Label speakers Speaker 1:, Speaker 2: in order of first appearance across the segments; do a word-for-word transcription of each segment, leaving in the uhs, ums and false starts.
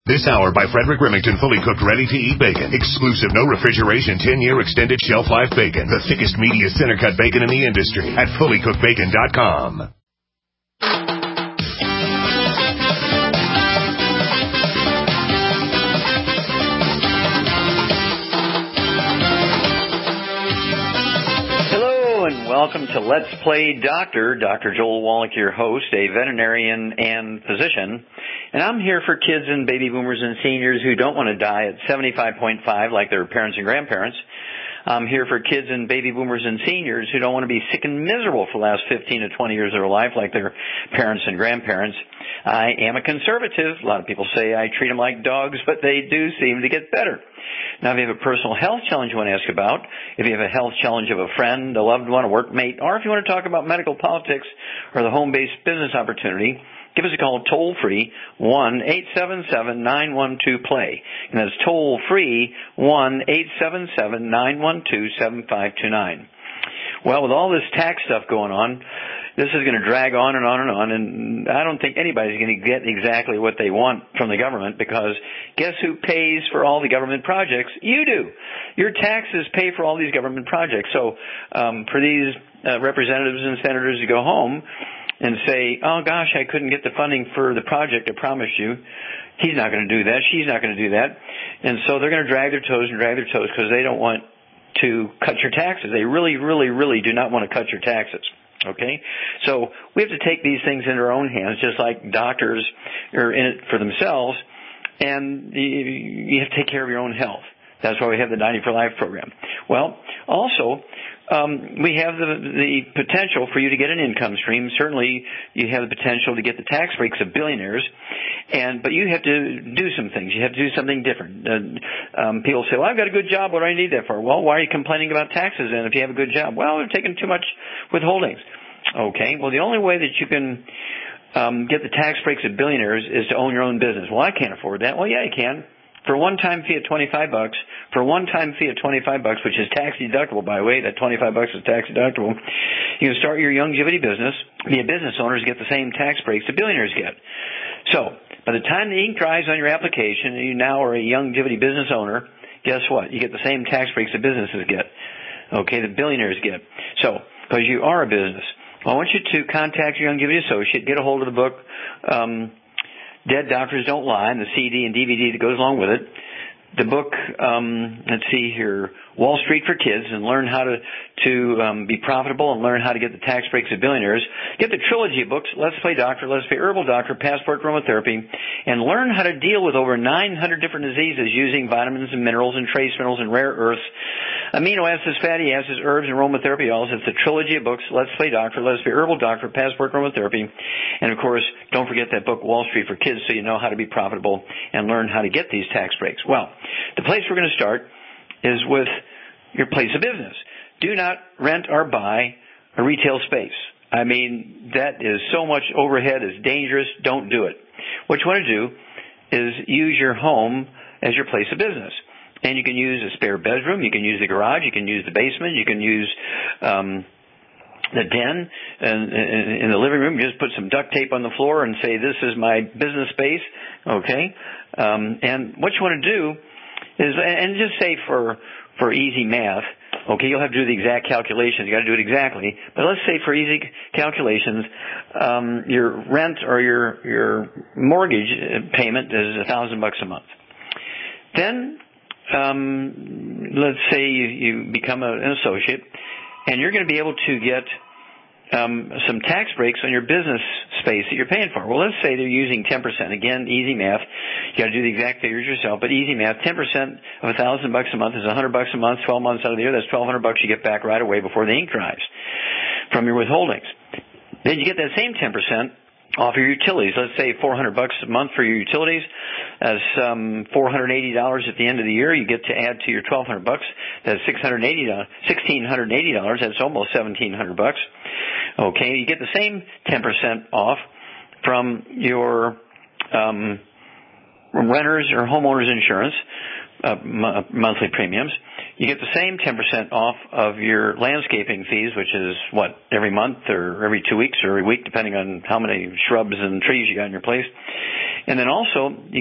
Speaker 1: This hour by Frederick Remington, fully cooked, ready-to-eat bacon. Exclusive, no refrigeration, ten-year extended shelf life bacon. The thickest, meatiest, center-cut bacon in the industry at fully cooked bacon dot com.
Speaker 2: Welcome to Let's Play Doctor. Doctor Joel Wallach, your host, a veterinarian and physician. And I'm here for kids and baby boomers and seniors who don't want to die at seventy-five point five like their parents and grandparents. I'm here for kids and baby boomers and seniors who don't want to be sick and miserable for the last fifteen to twenty years of their life like their parents and grandparents. I am a conservative. A lot of people say I treat them like dogs, but they do seem to get better. Now, if you have a personal health challenge you want to ask about, if you have a health challenge of a friend, a loved one, a workmate, or if you want to talk about medical politics or the home-based business opportunity, give us a call toll-free, one eight seven seven, nine one two, play. And that's toll-free, one eight seven seven, nine one two, seven five two nine. Well, with all this tax stuff going on, this is going to drag on and on and on, and I don't think anybody's going to get exactly what they want from the government, because guess who pays for all the government projects? You do. Your taxes pay for all these government projects. So um, for these uh, representatives and senators to go home and say, oh, gosh, I couldn't get the funding for the project I promised you, he's not going to do that, she's not going to do that. And so they're going to drag their toes and drag their toes because they don't want to cut your taxes. They really, really, really do not want to cut your taxes. Okay? So we have to take these things into our own hands, just like doctors are in it for themselves, and you have to take care of your own health. That's why we have the ninety for Life program. Well, also, um, we have the, the potential for you to get an income stream. Certainly, you have the potential to get the tax breaks of billionaires, and but you have to do some things. You have to do something different. Uh, um, people say, well, I've got a good job. What do I need that for? Well, why are you complaining about taxes then if you have a good job? Well, they're taking too much withholdings. Okay, well, the only way that you can um, get the tax breaks of billionaires is to own your own business. Well, I can't afford that. Well, yeah, you can. For a one-time fee of twenty-five bucks, for a one-time fee of twenty-five bucks, which is tax deductible, by the way, that twenty-five bucks is tax deductible, you can start your longevity business, be a business owner, get the same tax breaks that billionaires get. So, by the time the ink dries on your application and you now are a longevity business owner, guess what? You get the same tax breaks that businesses get. Okay, the billionaires get. So, because you are a business, I want you to contact your longevity associate, get a hold of the book, um, Dead Doctors Don't Lie, and the C D and D V D that goes along with it. The book, um, let's see here, Wall Street for Kids, and learn how to, to um, be profitable and learn how to get the tax breaks of billionaires. Get the trilogy of books, Let's Play Doctor, Let's Play Herbal Doctor, Passport Aromatherapy, and learn how to deal with over nine hundred different diseases using vitamins and minerals and trace minerals and rare earths, amino acids, fatty acids, herbs, and aromatherapy oils. It's a trilogy of books, Let's Play Doctor, Let's Play Herbal Doctor, Passport Aromatherapy, and of course, don't forget that book, Wall Street for Kids, so you know how to be profitable and learn how to get these tax breaks. Well, the place we're going to start is with your place of business. Do not rent or buy a retail space. I mean, that is so much overhead, it's dangerous. Don't do it. What you want to do is use your home as your place of business. And you can use a spare bedroom, you can use the garage, you can use the basement, you can use um, the den, and in the living room, you just put some duct tape on the floor and say, this is my business space, okay? Um, and what you want to do is, and just say for for easy math, okay, you'll have to do the exact calculations. You got to do it exactly. But let's say for easy calculations, um, your rent or your your mortgage payment is a thousand bucks a month. Then, um, let's say you, you become a, an associate, and you're going to be able to get Um, some tax breaks on your business space that you're paying for. Well, let's say they're using ten percent. Again, easy math. You got to do the exact figures yourself, but easy math. ten percent of a thousand bucks a month is a hundred bucks a month. Twelve months out of the year, that's twelve hundred bucks you get back right away before the ink dries from your withholdings. Then you get that same ten percent off your utilities. Let's say four hundred bucks a month for your utilities. That's um, four hundred eighty dollars at the end of the year. You get to add to your twelve hundred bucks. That's six hundred eighty dollars, one thousand six hundred eighty dollars. That's almost seventeen hundred bucks. Okay, you get the same ten percent off from your um, renters or homeowners insurance uh, m- monthly premiums. You get the same ten percent off of your landscaping fees, which is, what, every month or every two weeks or every week, depending on how many shrubs and trees you got in your place. And then also, you get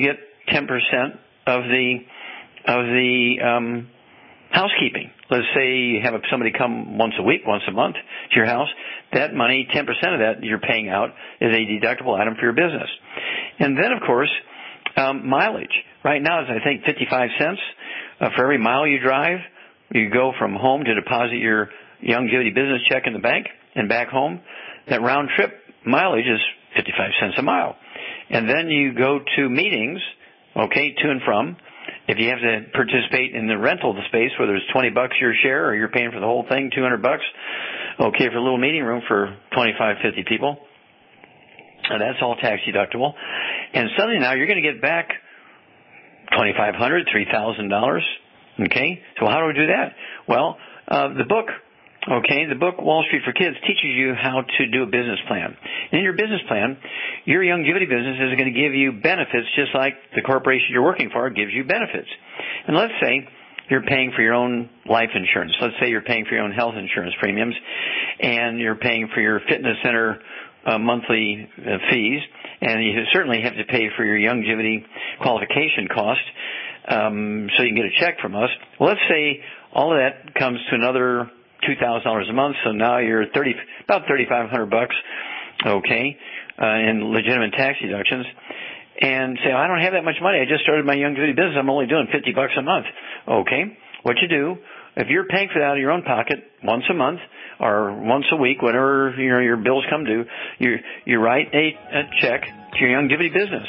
Speaker 2: ten percent of the of the um, housekeeping. Let's say you have somebody come once a week, once a month to your house. That money, ten percent of that you're paying out is a deductible item for your business. And then, of course, um, mileage. Right now it's, I think, fifty-five cents uh, for every mile you drive. You go from home to deposit your Youngevity business check in the bank and back home. That round trip mileage is fifty-five cents a mile. And then you go to meetings, okay, to and from. If you have to participate in the rental of the space, whether it's twenty bucks your share or you're paying for the whole thing, two hundred bucks, okay, for a little meeting room for twenty-five, fifty people, and that's all tax deductible. And suddenly now you're going to get back twenty-five hundred dollars, three thousand dollars, okay? So how do we do that? Well, uh, the book, okay, the book Wall Street for Kids teaches you how to do a business plan. In your business plan, your Youngevity business is going to give you benefits just like the corporation you're working for gives you benefits. And let's say you're paying for your own life insurance. Let's say you're paying for your own health insurance premiums, and you're paying for your fitness center uh, monthly uh, fees, and you certainly have to pay for your Youngevity qualification cost, um, so you can get a check from us. Well, let's say all of that comes to another two thousand dollars a month, so now you're thirty, about thirty-five hundred bucks, okay, uh, in legitimate tax deductions. And say, I don't have that much money. I just started my Youngevity business. I'm only doing fifty bucks a month. Okay, what you do, if you're paying for that out of your own pocket once a month or once a week, whenever you know, your bills come due, you you write a, a check to your Youngevity business.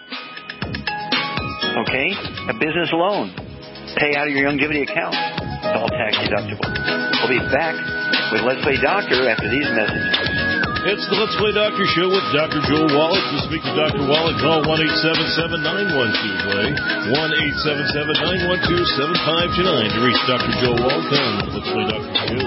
Speaker 2: Okay, a business loan. Pay out of your Youngevity account. It's all tax deductible. We'll be back with Let's Play Doctor after these messages.
Speaker 3: It's the Let's Play Doctor Show with Doctor Joel Wallach. To speak to Doctor Wallach, call one eight seven seven, nine one two, play. one eight seven seven, nine one two, seven five two nine to reach Doctor Joel Wallach on the Let's Play Doctor Show.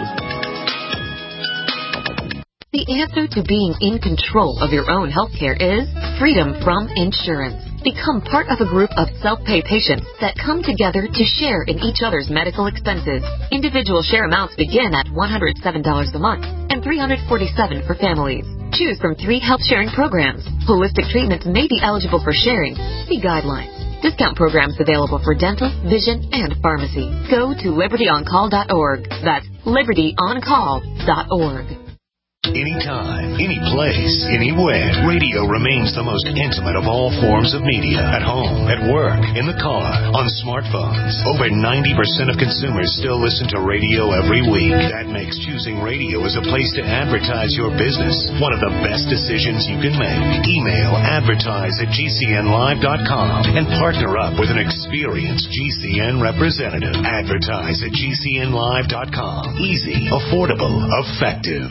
Speaker 4: The answer to being in control of your own health care is freedom from insurance. Become part of a group of self-pay patients that come together to share in each other's medical expenses. Individual share amounts begin at one hundred seven dollars a month and three hundred forty-seven dollars for families. Choose from three health sharing programs. Holistic treatments may be eligible for sharing. See guidelines. Discount programs available for dental, vision, and pharmacy. Go to liberty on call dot org. That's liberty on call dot org.
Speaker 1: Anytime, any place, anywhere, radio remains the most intimate of all forms of media. At home, at work, in the car, on smartphones. Over ninety percent of consumers still listen to radio every week. That makes choosing radio as a place to advertise your business one of the best decisions you can make. Email advertise at G C N live dot com and partner up with an experienced G C N representative. Advertise at G C N live dot com. Easy, affordable, effective.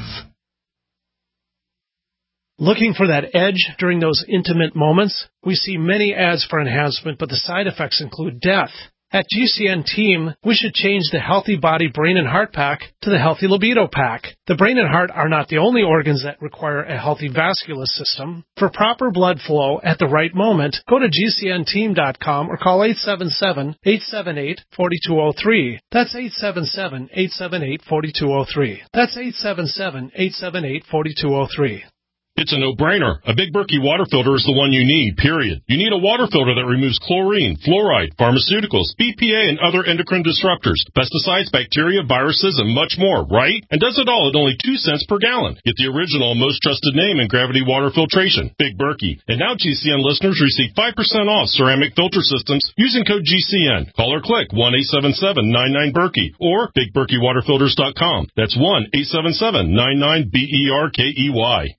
Speaker 5: Looking for that edge during those intimate moments? We see many ads for enhancement, but the side effects include death. At G C N Team, we should change the Healthy Body, Brain, and Heart Pack to the Healthy Libido Pack. The brain and heart are not the only organs that require a healthy vascular system. For proper blood flow at the right moment, go to G C N team dot com or call eight seven seven, eight seven eight, four two zero three. That's eight seven seven, eight seven eight, four two zero three. That's eight seven seven, eight seven eight, four two zero three.
Speaker 3: It's a no-brainer. A Big Berkey water filter is the one you need, period. You need a water filter that removes chlorine, fluoride, pharmaceuticals, B P A, and other endocrine disruptors, pesticides, bacteria, viruses, and much more, right? And does it all at only two cents per gallon. Get the original and most trusted name in gravity water filtration, Big Berkey. And now G C N listeners receive five percent off ceramic filter systems using code G C N. Call or click one eight seven seven, nine nine, Berkey or big berkey water filters dot com. That's one eight seven seven, nine nine, B E R K E Y.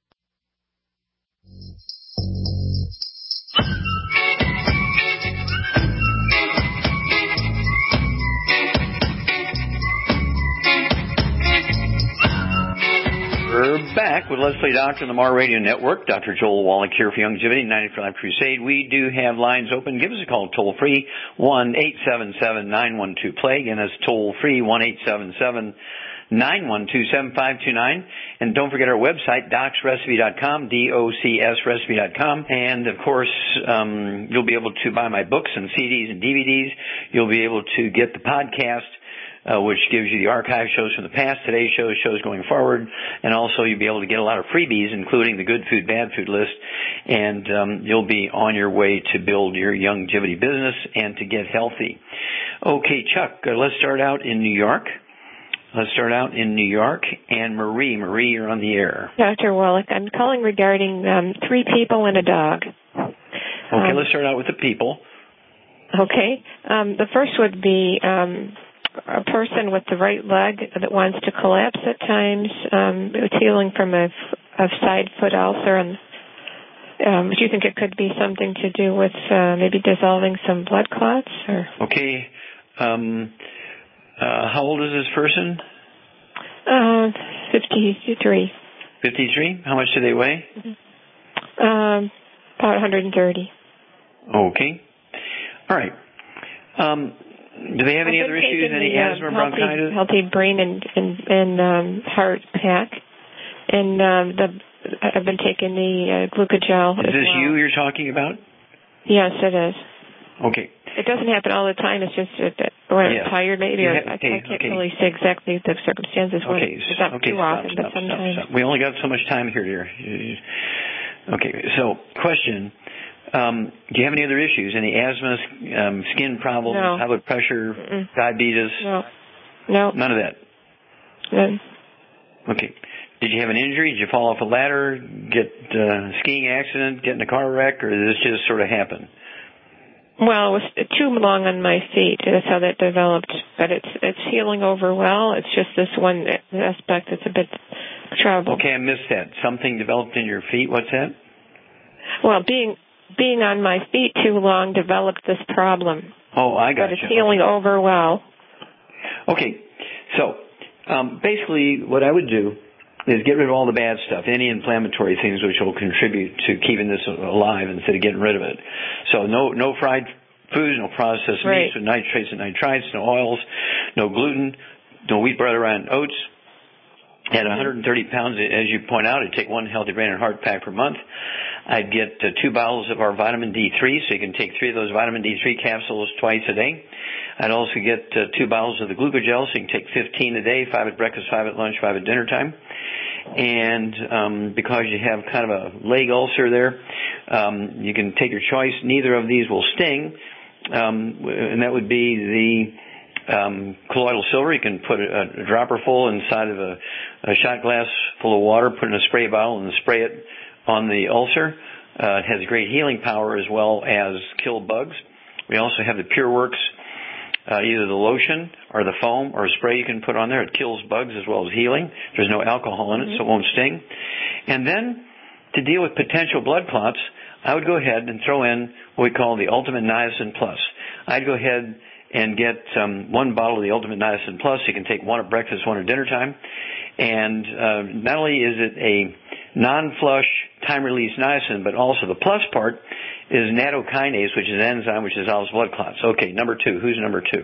Speaker 2: We're back with Let's Play Doctor on the Mar Radio Network. Doctor Joel Wallach here for Youngevity, ninety-four Life Crusade. We do have lines open. Give us a call toll free, one eight seven seven, nine one two, play. Again, that's toll free, one eight seven seven, nine one two, seven five two nine. And don't forget our website, docs recipe dot com, D O C S recipe dot com. And, of course, um, you'll be able to buy my books and C Ds and D V Ds. You'll be able to get the podcast uh, which gives you the archive shows from the past, today's shows, shows going forward, and also you'll be able to get a lot of freebies, including the good food, bad food list, and um, you'll be on your way to build your longevity business and to get healthy. Okay, Chuck, uh, let's start out in New York. Let's start out in New York. And Marie, Marie, you're on the air.
Speaker 6: Doctor Wallach, I'm calling regarding um, three people and a dog.
Speaker 2: Okay, um, let's start out with the people.
Speaker 6: Okay. Um, the first would be um, a person with the right leg that wants to collapse at times. Um, it's healing from a, a side foot ulcer. And um, do you think it could be something to do with uh, maybe dissolving some blood clots? Or?
Speaker 2: Okay. Um, uh, how old is this person?
Speaker 6: Uh, fifty-three.
Speaker 2: fifty-three? How much do they weigh?
Speaker 6: Mm-hmm. Um, about one hundred thirty.
Speaker 2: Okay. All right. Um, do they have any other issues? Any
Speaker 6: the,
Speaker 2: asthma,
Speaker 6: uh,
Speaker 2: bronchitis?
Speaker 6: Healthy, healthy brain and and, and um, heart pack, and um, the I've been taking the uh, glucogel.
Speaker 2: Is
Speaker 6: as
Speaker 2: this
Speaker 6: well.
Speaker 2: you you're talking about?
Speaker 6: Yes, it is.
Speaker 2: Okay.
Speaker 6: It doesn't happen all the time. It's just that when
Speaker 2: yes.
Speaker 6: I'm tired, maybe, or
Speaker 2: ha-
Speaker 6: I,
Speaker 2: okay,
Speaker 6: I can't
Speaker 2: okay.
Speaker 6: really say exactly the circumstances. When
Speaker 2: okay.
Speaker 6: it's not
Speaker 2: okay.
Speaker 6: too
Speaker 2: Stop,
Speaker 6: often,
Speaker 2: stop,
Speaker 6: but sometimes.
Speaker 2: Stop, stop. We only got so much time here, dear. Okay. So, question. Um, do you have any other issues? Any asthma, um, skin problems,
Speaker 6: no.
Speaker 2: high blood pressure,
Speaker 6: Mm-mm.
Speaker 2: diabetes?
Speaker 6: No. No.
Speaker 2: None of that?
Speaker 6: None.
Speaker 2: Okay. Did you have an injury? Did you fall off a ladder, get a skiing accident, get in a car wreck, or did this just sort of happen?
Speaker 6: Well, it was too long on my feet. That's how that developed. But it's it's healing over well. It's just this one aspect that's a bit trouble.
Speaker 2: Okay, I missed that. Something developed in your feet. What's that?
Speaker 6: Well, being being on my feet too long developed this problem.
Speaker 2: Oh, I got
Speaker 6: But it's
Speaker 2: you.
Speaker 6: healing
Speaker 2: okay.
Speaker 6: over well.
Speaker 2: Okay, so um, basically what I would do is get rid of all the bad stuff, any inflammatory things which will contribute to keeping this alive instead of getting rid of it. So no no fried foods, no processed
Speaker 6: right.
Speaker 2: meats with nitrates and nitrites, no oils, no gluten, no wheat, bread, or oats. At one hundred thirty pounds, as you point out, I'd take one Healthy Brain and Heart Pack per month. I'd get uh, two bottles of our vitamin D three, so you can take three of those vitamin D three capsules twice a day. I'd also get uh, two bottles of the glucogel, so you can take fifteen a day, five at breakfast, five at lunch, five at dinner time. And um, because you have kind of a leg ulcer there, um, you can take your choice. Neither of these will sting, um, and that would be the Um, colloidal silver. You can put a, a dropper full inside of a, a shot glass full of water, put in a spray bottle, and spray it on the ulcer. Uh, it has great healing power as well as kill bugs. We also have the PureWorks, uh, either the lotion or the foam or a spray you can put on there. It kills bugs as well as healing. There's no alcohol in it, mm-hmm. so it won't sting. And then to deal with potential blood clots, I would go ahead and throw in what we call the Ultimate Niacin Plus. I'd go ahead and get um, one bottle of the Ultimate Niacin Plus. You can take one at breakfast, one at dinner time. And uh, not only is it a non-flush time-release niacin, but also the plus part is nattokinase, which is an enzyme which dissolves blood clots. Okay, number two. Who's number two?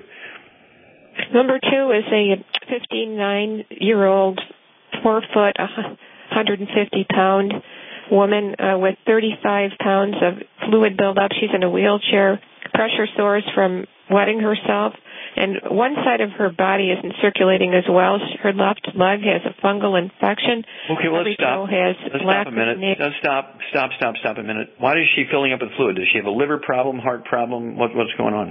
Speaker 6: Number two is a fifty-nine-year-old, four-foot, one hundred fifty pound woman uh, with thirty-five pounds of fluid buildup. She's in a wheelchair, pressure sores from wetting herself, and one side of her body isn't circulating as well. Her left leg has a fungal infection.
Speaker 2: Okay, well, let's stop.
Speaker 6: Has
Speaker 2: let's stop a minute. Let's stop, stop, stop, stop a minute. Why is she filling up with fluid? Does she have a liver problem, heart problem? What, what's going on?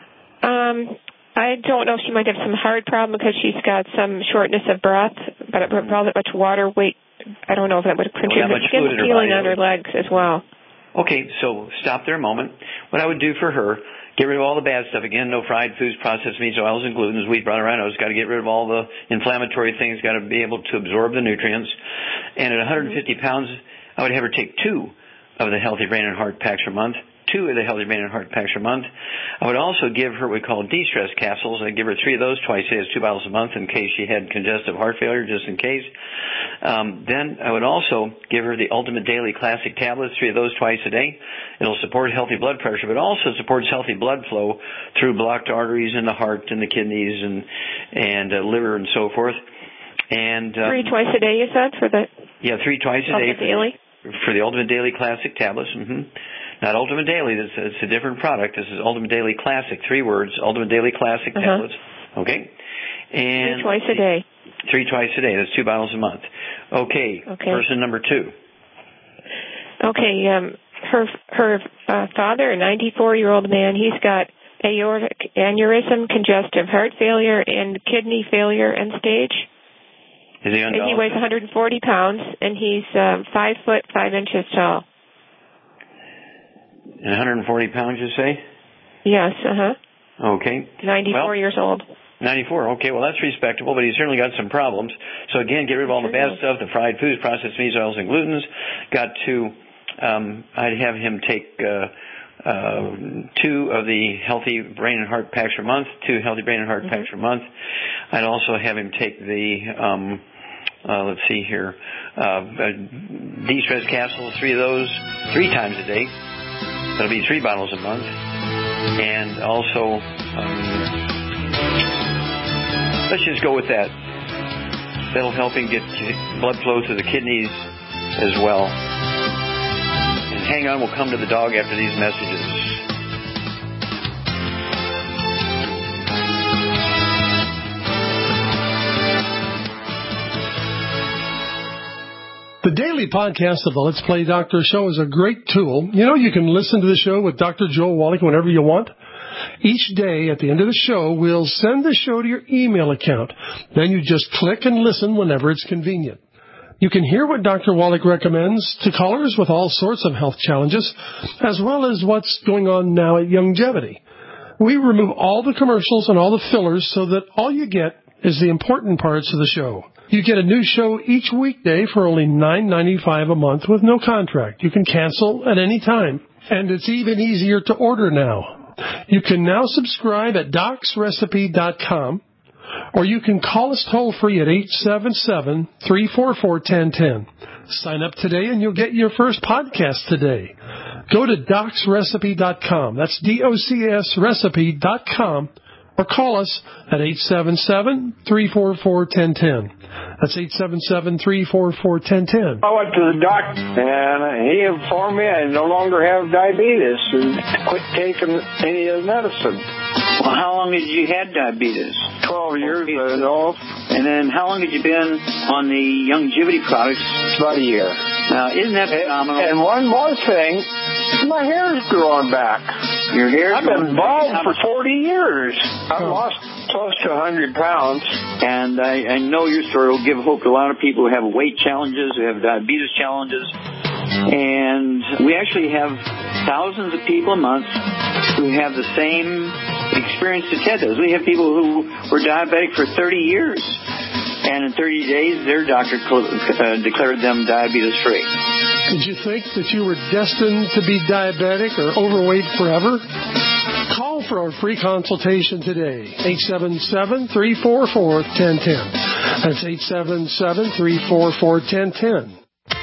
Speaker 6: Um, I don't know if she might have some heart problem because she's got some shortness of breath, but probably much water weight. I don't know if that would contribute.
Speaker 2: Well,
Speaker 6: Skin's peeling on her legs as well.
Speaker 2: Okay, so stop there a moment. What I would do for her, get rid of all the bad stuff. Again, no fried foods, processed meats, oils, and glutens, wheat, brown, rhinos. Got to get rid of all the inflammatory things. Got to be able to absorb the nutrients. And at one hundred fifty pounds, I would have her take two of the Healthy Brain and Heart Packs per month. Two of the Healthy Brain and Heart Packs per month. I would also give her what we call de-stress capsules. I'd give her three of those twice a day, as two bottles a month, in case she had congestive heart failure, just in case. Um, then I would also give her the Ultimate Daily Classic tablets, three of those twice a day. It'll support healthy blood pressure, but also supports healthy blood flow through blocked arteries in the heart and the kidneys and and uh, liver and so forth. And um,
Speaker 6: three twice a day, you said, for the
Speaker 2: yeah, three twice a
Speaker 6: Ultimate
Speaker 2: day
Speaker 6: Daily
Speaker 2: for, for the Ultimate Daily Classic tablets. Mm-hmm. Not Ultimate Daily. This it's a different product. This is Ultimate Daily Classic. Three words. Ultimate Daily Classic
Speaker 6: uh-huh.
Speaker 2: tablets. Okay. And
Speaker 6: three twice a day.
Speaker 2: Three twice a day. That's two bottles a month. Okay.
Speaker 6: Okay.
Speaker 2: Person number two.
Speaker 6: Okay. Um, her her uh, father, a ninety-four-year-old man, he's got aortic aneurysm, congestive heart failure, and kidney failure end stage.
Speaker 2: Is he on
Speaker 6: And he weighs one hundred forty pounds, and he's um, five foot five inches tall.
Speaker 2: And one hundred forty pounds, you say?
Speaker 6: Yes. Uh huh.
Speaker 2: Okay.
Speaker 6: ninety-four
Speaker 2: well,
Speaker 6: years old.
Speaker 2: ninety-four. Okay, well, that's respectable, but he's certainly got some problems. So, again, get rid of all the bad stuff, the fried foods, processed meats, oils, and glutens. Got to, um, I'd have him take uh, uh, two of the healthy brain and heart packs per month, two healthy brain and heart mm-hmm. packs per month. I'd also have him take the, um, uh, let's see here, uh, uh, de-stress capsules, three of those, three times a day. That'll be three bottles a month. And also, um, let's just go with that. That'll help him get blood flow to the kidneys as well. And hang on, we'll come to the dog after these messages.
Speaker 7: The daily podcast of the Let's Play Doctor show is a great tool. You know, you can listen to the show with Doctor Joel Wallach whenever you want. Each day at the end of the show, we'll send the show to your email account. Then you just click and listen whenever it's convenient. You can hear what Doctor Wallach recommends to callers with all sorts of health challenges, as well as what's going on now at Youngevity. We remove all the commercials and all the fillers so that all you get is the important parts of the show. You get a new show each weekday for only nine ninety-five a month with no contract. You can cancel at any time. And it's even easier to order now. You can now subscribe at docs recipe dot com, or you can call us toll-free at eight seven seven, three four four, one zero one zero. Sign up today and you'll get your first podcast today. Go to docs recipe dot com. That's D O C S recipe dot com. Or call us at eight seven seven, three four four, one zero one zero. That's eight seven seven, three four four, one zero one zero.
Speaker 8: I went to the doctor, and he informed me I no longer have diabetes and quit taking any of the medicine.
Speaker 9: Well, how long had you had diabetes?
Speaker 8: Twelve years ago.
Speaker 9: And then how long had you been on the Youngevity products?
Speaker 8: About a year.
Speaker 9: Now, isn't that phenomenal?
Speaker 8: And, and one more thing, my hair's growing back.
Speaker 9: Your hair's
Speaker 8: I've been bald for forty years. I've lost close to one hundred pounds.
Speaker 9: And I, I know your story will give hope to a lot of people who have weight challenges, who have diabetes challenges. And we actually have thousands of people a month who have the same experience that Ted does. We have people who were diabetic for thirty years. And in thirty days, their doctor uh, declared them diabetes-free.
Speaker 7: Did you think that you were destined to be diabetic or overweight forever? Call for a free consultation today. eight seven seven, three four four, one zero one zero. That's eight seven seven, three four four, one zero one zero.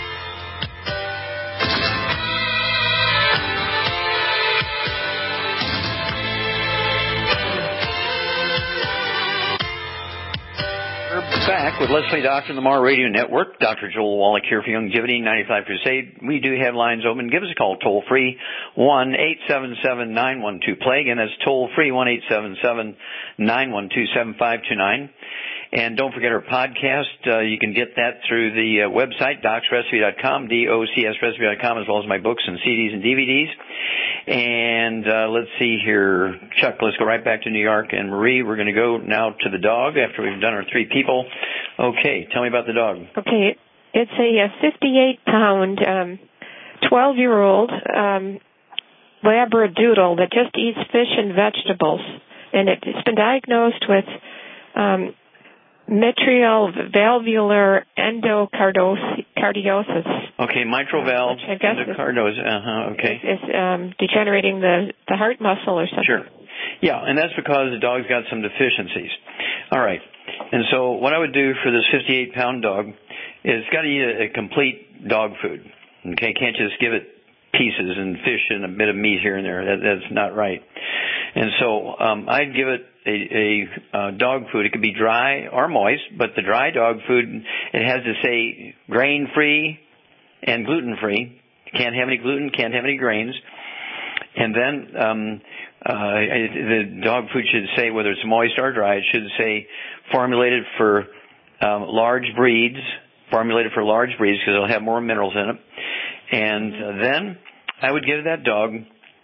Speaker 2: Back with Let's Play Doctor on the Mar Radio Network. Doctor Joel Wallach here for Youngevity ninety-five Crusade. We do have lines open. Give us a call toll free, one eight seven seven, nine one two, play. Again, that's toll free, one eight seven seven, nine one two, seven five two nine. And don't forget our podcast. Uh, you can get that through the uh, website, docs recipe dot com, D O C S recipe dot com, as well as my books and C Ds and D V Ds. And uh, let's see here. Chuck, let's go right back to New York. And Marie, we're going to go now to the dog after we've done our three people. Okay, tell me about the dog.
Speaker 6: Okay, it's a fifty-eight pound, um, twelve-year-old um, Labradoodle that just eats fish and vegetables. And it, it's been diagnosed with um, mitral valvular endocardiosis.
Speaker 2: Okay, mitral valve
Speaker 6: I guess
Speaker 2: endocardosis. Uh-huh, okay.
Speaker 6: It's, it's um, degenerating the, the heart muscle or something.
Speaker 2: Sure. Yeah, and that's because the dog's got some deficiencies. All right. And so what I would do for this fifty-eight pound dog is it's got to eat a, a complete dog food. Okay, can't just give it pieces and fish and a bit of meat here and there. That, that's not right. And so um, I'd give it a, a uh, dog food. It could be dry or moist, but the dry dog food, it has to say grain-free and gluten-free. Can't have any gluten, can't have any grains. And then um, uh, the dog food should say whether it's moist or dry. It should say formulated for um, large breeds, formulated for large breeds because it'll have more minerals in it. And uh, then I would give that dog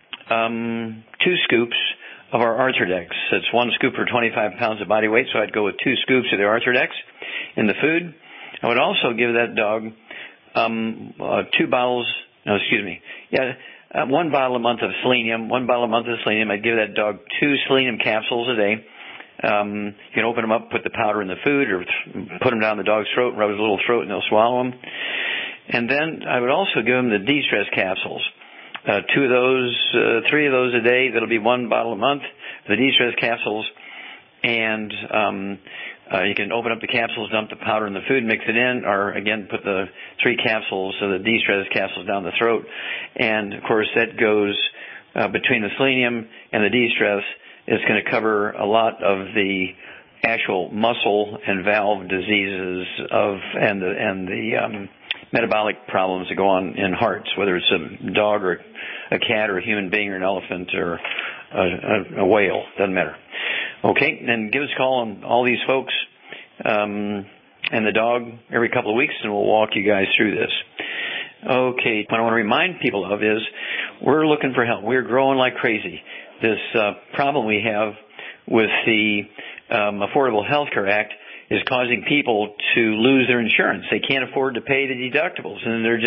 Speaker 2: um, two scoops of our Arthrodex. It's one scoop for twenty-five pounds of body weight, so I'd go with two scoops of the Arthrodex in the food. I would also give that dog um, uh, two bottles, no, excuse me, yeah, uh, one bottle a month of selenium, one bottle a month of selenium. I'd give that dog two selenium capsules a day. Um, you can open them up, put the powder in the food, or th- put them down the dog's throat, rub his little throat, and they'll swallow them. And then I would also give them the de-stress capsules. Uh, two of those, uh, three of those a day. That'll be one bottle a month. The de-stress capsules, and um, uh, you can open up the capsules, dump the powder in the food, mix it in, or again put the three capsules, so the de-stress capsules down the throat. And of course that goes uh, between the selenium and the de-stress. It's going to cover a lot of the actual muscle and valve diseases of and the and the um, metabolic problems that go on in hearts, whether it's a dog or a cat or a human being or an elephant or a, a, a whale, doesn't matter. Okay, then give us a call on all these folks um, and the dog every couple of weeks, and we'll walk you guys through this. Okay, what I want to remind people of is we're looking for help. We're growing like crazy. This uh, problem we have with the um, Affordable Health Care Act is causing people to lose their insurance. They can't afford to pay the deductibles, and they're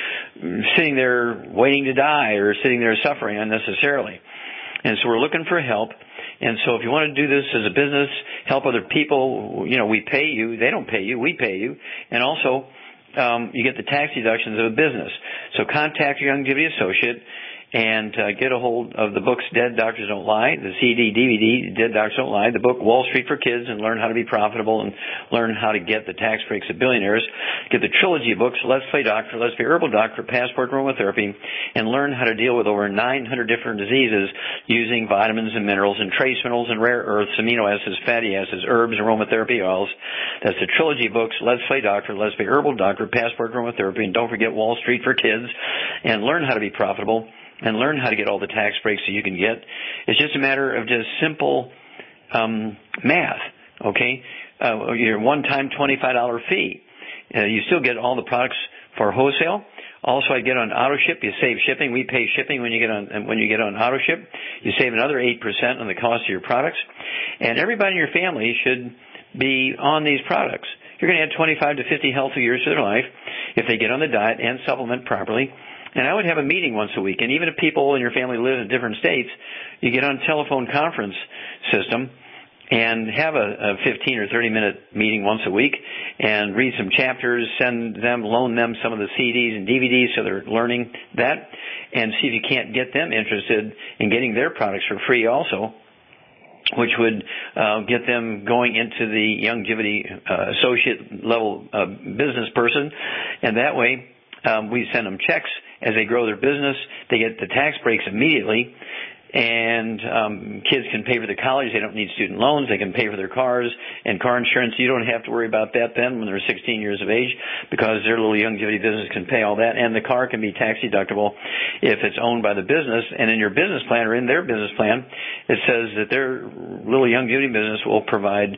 Speaker 2: just sitting there waiting to die or sitting there suffering unnecessarily. And so we're looking for help. And so if you want to do this as a business, help other people, you know, we pay you. They don't pay you. We pay you. And also, um, you get the tax deductions of a business. So contact your Youngevity associate and uh, get a hold of the books Dead Doctors Don't Lie, the C D, D V D, Dead Doctors Don't Lie, the book Wall Street for Kids, and learn how to be profitable and learn how to get the tax breaks of billionaires. Get the trilogy books, Let's Play Doctor, Let's Be Herbal Doctor, Passport Aromatherapy, and learn how to deal with over nine hundred different diseases using vitamins and minerals and trace minerals and rare earths, amino acids, fatty acids, herbs, aromatherapy oils. That's the trilogy books, Let's Play Doctor, Let's Be Herbal Doctor, Passport Aromatherapy, and don't forget Wall Street for Kids, and learn how to be profitable and learn how to get all the tax breaks that you can get. It's just a matter of just simple um, math, okay? Uh, your one-time twenty-five dollars fee. Uh, you still get all the products for wholesale. Also, I get on AutoShip. You save shipping. We pay shipping when you get on when you get on AutoShip. You save another eight percent on the cost of your products. And everybody in your family should be on these products. You're going to add twenty-five to fifty healthy years to their life if they get on the diet and supplement properly. And I would have a meeting once a week. And even if people in your family live in different states, you get on a telephone conference system and have a, a fifteen or thirty minute meeting once a week and read some chapters, send them, loan them some of the C Ds and D V Ds so they're learning that, and see if you can't get them interested in getting their products for free also, which would uh, get them going into the Youngevity uh, associate level uh, business person. And that way, um, we send them checks as they grow their business. They get the tax breaks immediately. And um, kids can pay for their college. They don't need student loans. They can pay for their cars and car insurance. You don't have to worry about that then when they're sixteen years of age, because their little Youngevity business can pay all that. And the car can be tax deductible if it's owned by the business. And in your business plan or in their business plan, it says that their little Youngevity business will provide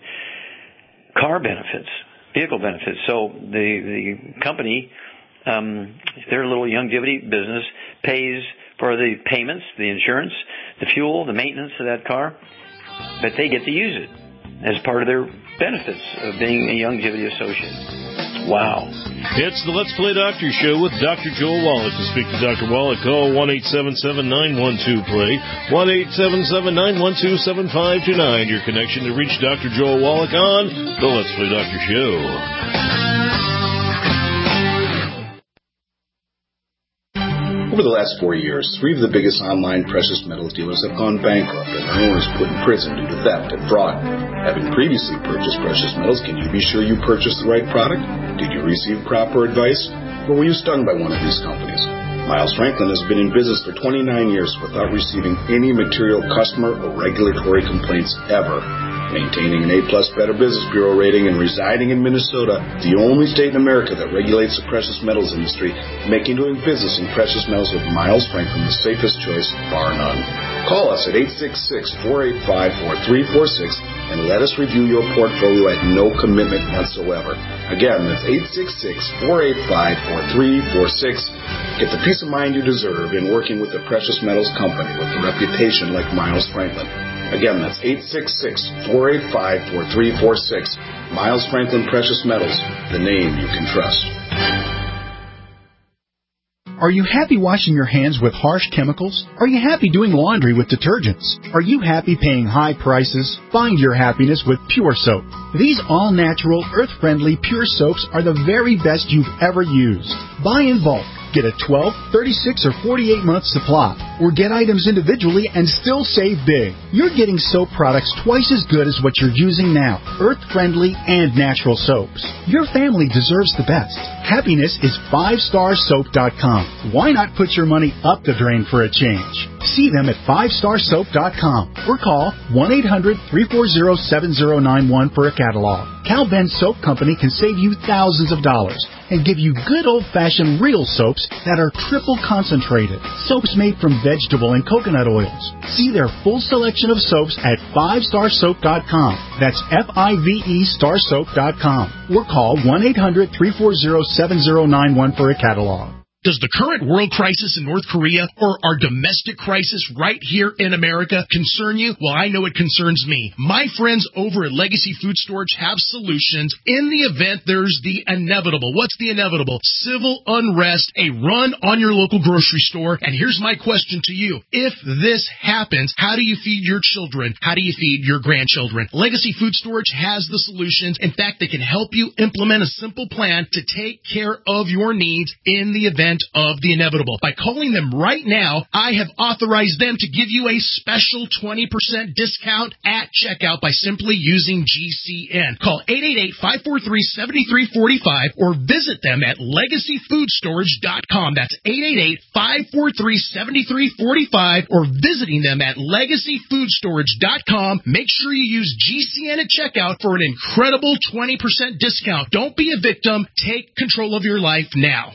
Speaker 2: car benefits, vehicle benefits. So the the company, um, their little Youngevity business pays for the payments, the insurance, the fuel, the maintenance of that car, but they get to use it as part of their benefits of being a Youngevity associate. Wow.
Speaker 3: It's the Let's Play Doctor Show with Doctor Joel Wallach. To speak to Doctor Wallach, call one eight seven seven, nine one two, play, one eight seven seven, nine one two, seven five two nine. Your connection to reach Doctor Joel Wallach on the Let's Play Doctor Show.
Speaker 10: Over the last four years, three of the biggest online precious metals dealers have gone bankrupt and their owners put in prison due to theft and fraud. Having previously purchased precious metals, can you be sure you purchased the right product? Did you receive proper advice? Or were you stung by one of these companies? Miles Franklin has been in business for twenty-nine years without receiving any material customer or regulatory complaints ever. Maintaining an A-plus Better Business Bureau rating and residing in Minnesota, the only state in America that regulates the precious metals industry, making doing business in precious metals with Miles Franklin the safest choice, bar none. Call us at eight six six, four eight five, four three four six and let us review your portfolio at no commitment whatsoever. Again, that's eight six six, four eight five, four three four six. Get the peace of mind you deserve in working with a precious metals company with a reputation like Miles Franklin. Again, that's eight six six, four eight five, four three four six. Miles Franklin Precious Metals, the name you can trust.
Speaker 11: Are you happy washing your hands with harsh chemicals? Are you happy doing laundry with detergents? Are you happy paying high prices? Find your happiness with Pure Soap. These all-natural, earth-friendly Pure Soaps are the very best you've ever used. Buy in bulk. Get a twelve, thirty-six, or forty-eight month supply, or get items individually and still save big. You're getting soap products twice as good as what you're using now, earth-friendly and natural soaps. Your family deserves the best. Happiness is five star soap dot com. Why not put your money up the drain for a change? See them at five star soap dot com or call one eight hundred, three four zero, seven zero nine one for a catalog. Cal Ben Soap Company can save you thousands of dollars and give you good old-fashioned real soaps that are triple concentrated. Soaps made from vegetable and coconut oils. See their full selection of soaps at five star soap dot com. That's F I V E star soap dot com. Or call one eight hundred, three four zero, seven zero nine one for a catalog.
Speaker 12: Does the current world crisis in North Korea or our domestic crisis right here in America concern you? Well, I know it concerns me. My friends over at Legacy Food Storage have solutions in the event there's the inevitable. What's the inevitable? Civil unrest, a run on your local grocery store. And here's my question to you. If this happens, how do you feed your children? How do you feed your grandchildren? Legacy Food Storage has the solutions. In fact, they can help you implement a simple plan to take care of your needs in the event of the inevitable. By calling them right now, I have authorized them to give you a special twenty percent discount at checkout by simply using G C N. Call eight eight eight, five four three, seven three four five or visit them at legacy food storage dot com. That's eight eight eight, five four three, seven three four five or visiting them at legacy food storage dot com. Make sure you use G C N at checkout for an incredible twenty percent discount. Don't be a victim. Take control of your life now.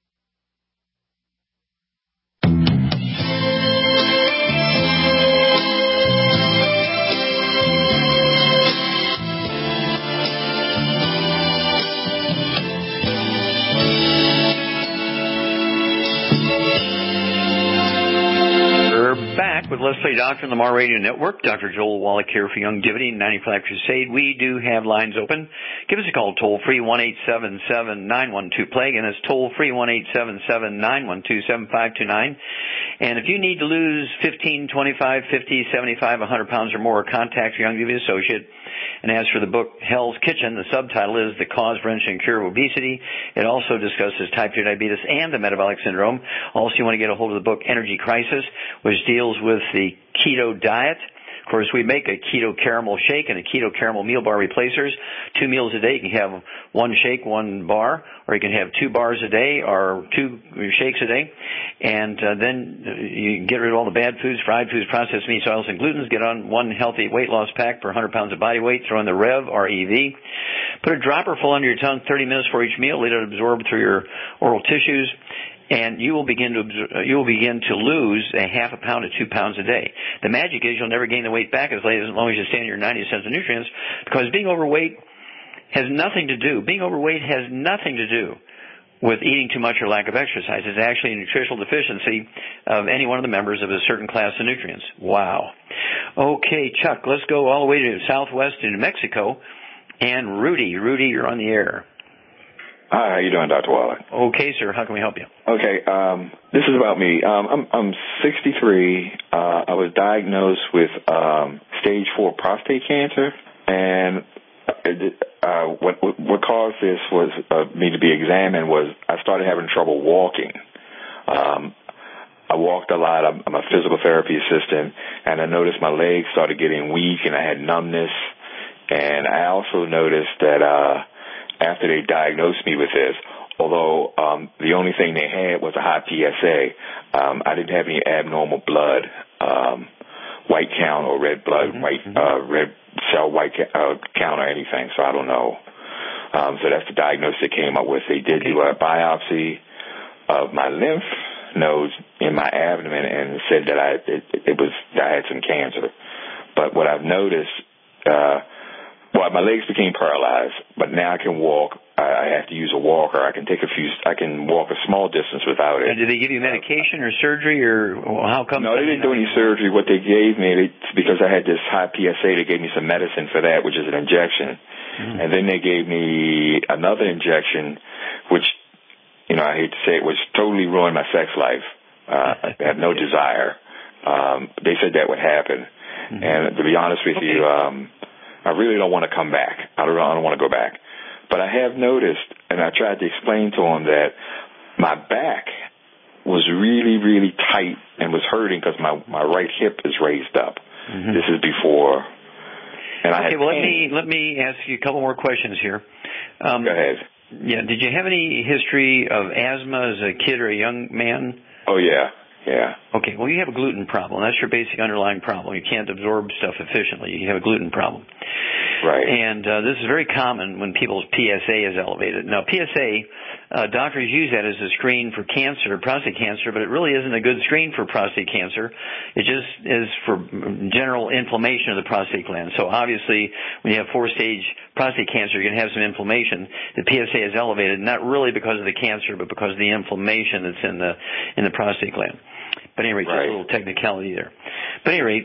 Speaker 2: Back with Let's Play Doctor on the Mar Radio Network. Doctor Joel Wallach here for Youngevity ninety-five Crusade. We do have lines open. Give us a call toll free one eight seven seven, nine one two, plague, and it's toll free one eight seven seven, nine one two, seven five two nine. And if you need to lose fifteen, twenty-five, fifty, seventy-five, one hundred pounds or more, contact your Youngevity associate. And as for the book Hell's Kitchen, the subtitle is The Cause, Prevention, and Cure of Obesity. It also discusses type two diabetes and the metabolic syndrome. Also, you want to get a hold of the book Energy Crisis, which deals with the keto diet. Of course, we make a keto caramel shake and a keto caramel meal bar replacers. Two meals a day. You can have one shake, one bar, or you can have two bars a day or two shakes a day. And uh, then you can get rid of all the bad foods, fried foods, processed meats, oils, and glutens. Get on one healthy weight loss pack per one hundred pounds of body weight. Throw in the Rev, R E V. Put a dropper full under your tongue thirty minutes for each meal. Let it absorb through your oral tissues. And you will begin to you will begin to lose a half a pound to two pounds a day. The magic is you'll never gain the weight back as long as you stay in your ninety cents of nutrients, because being overweight has nothing to do. Being overweight has nothing to do with eating too much or lack of exercise. It's actually a nutritional deficiency of any one of the members of a certain class of nutrients. Wow. Okay, Chuck, let's go all the way to Southwest in New Mexico. And Rudy, Rudy, you're on the air.
Speaker 13: Hi, how you doing, Doctor Wallach?
Speaker 2: Okay, sir. How can we help you?
Speaker 13: Okay, um, this is about me. Um, I'm, I'm sixty-three. Uh, I was diagnosed with um, stage four prostate cancer, and uh, what, what caused this was uh, me to be examined was I started having trouble walking. Um, I walked a lot. I'm, I'm a physical therapy assistant, and I noticed my legs started getting weak, and I had numbness. And I also noticed that uh, after they diagnosed me with this, although um, the only thing they had was a high P S A, um, I didn't have any abnormal blood, um, white count or red blood,
Speaker 2: mm-hmm.
Speaker 13: white uh, red cell white uh, count or anything. So I don't know. Um, so that's the diagnosis they came up with. They did
Speaker 2: okay.
Speaker 13: do a biopsy of my lymph nodes in my abdomen and said that I it, it was I had some cancer. But what I've noticed, uh, well, my legs became paralyzed, but now I can walk. I, I have to use a walker. I can take a few. I can walk a small distance without it.
Speaker 2: And did they give you medication or surgery, or how come?
Speaker 13: No, they didn't do any surgery. What they gave me, they, because I had this high P S A, they gave me some medicine for that, which is an injection. Mm-hmm. And then they gave me another injection, which, you know, I hate to say it, was totally ruined my sex life. Uh, I have no desire. Um, they said that would happen. Mm-hmm. And to be honest with okay. you, um, I really don't want to come back. I don't, I don't want to go back. But I have noticed, and I tried to explain to them that my back was really, really tight and was hurting because my, my right hip is raised up. Mm-hmm. This is before. And I
Speaker 2: okay,
Speaker 13: had
Speaker 2: well,
Speaker 13: pain.
Speaker 2: let me let me ask you a couple more questions here. Um,
Speaker 13: Go ahead.
Speaker 2: Yeah, did you have any history of asthma as a kid or a young man?
Speaker 13: Oh, yeah, yeah.
Speaker 2: Okay, well, you have a gluten problem. That's your basic underlying problem. You can't absorb stuff efficiently. You have a gluten problem.
Speaker 13: Right.
Speaker 2: And uh, this is very common when people's P S A is elevated. Now, P S A, uh, doctors use that as a screen for cancer, prostate cancer, but it really isn't a good screen for prostate cancer. It just is for general inflammation of the prostate gland. So obviously, when you have four-stage prostate cancer, you're going to have some inflammation. The P S A is elevated, not really because of the cancer, but because of the inflammation that's in the in the prostate gland. But anyway, right. just a little technicality there. But anyway,